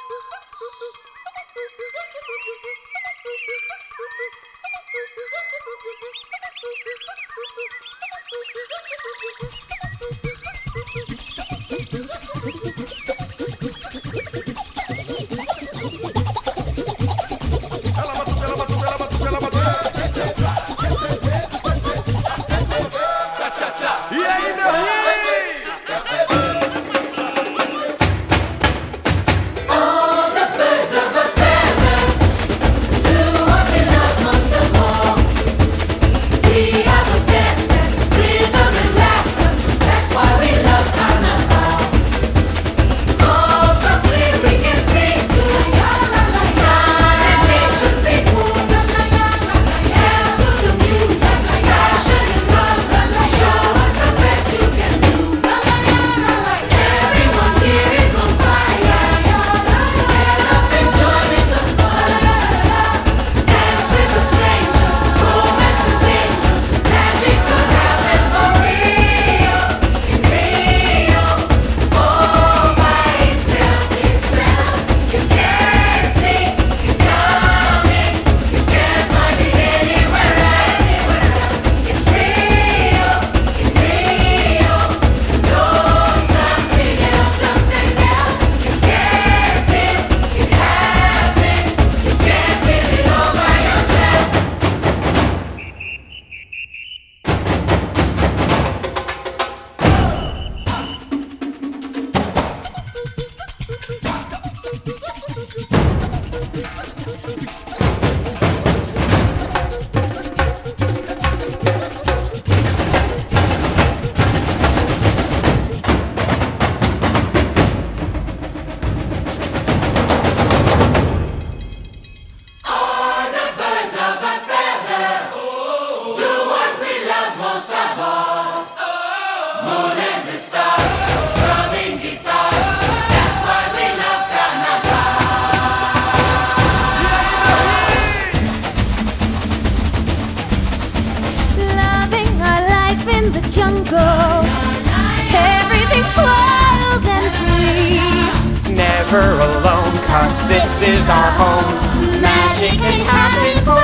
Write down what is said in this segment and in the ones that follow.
Never alone, 'cause this is our home. Magic can happen for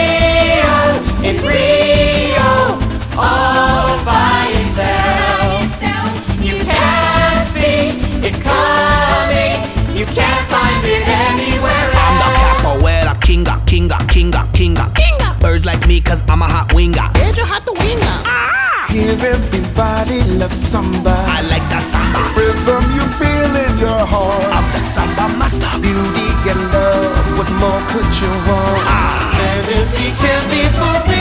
real, in Rio, all by itself. You can't see it coming, you can't find it anywhere else. I'm the capoeira kinga. Birds like me 'cause I'm a hot winger. Here everybody loves samba. I like the samba. Rhythm you feel in your heart. I'm the samba master. Beauty and love, what more could you want? Fantasy can be for